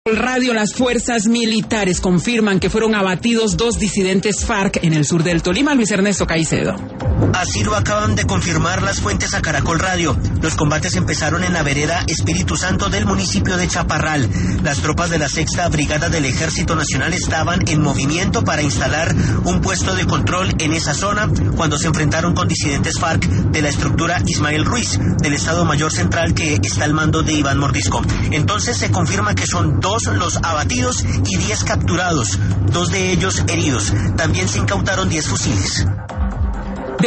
Radio, las fuerzas militares confirman que fueron abatidos 2 disidentes FARC en el sur del Tolima. Luis Ernesto Caicedo. Así lo acaban de confirmar las fuentes a Caracol Radio. Los combates empezaron en la vereda Espíritu Santo del municipio de Chaparral. Las tropas de la 6ª Brigada del Ejército Nacional estaban en movimiento para instalar un puesto de control en esa zona cuando se enfrentaron con disidentes FARC de la estructura Ismael Ruiz, del Estado Mayor Central que está al mando de Iván Mordisco. Entonces se confirma que son 2 los abatidos y 10 capturados, 2 de ellos heridos. También se incautaron 10 fusiles.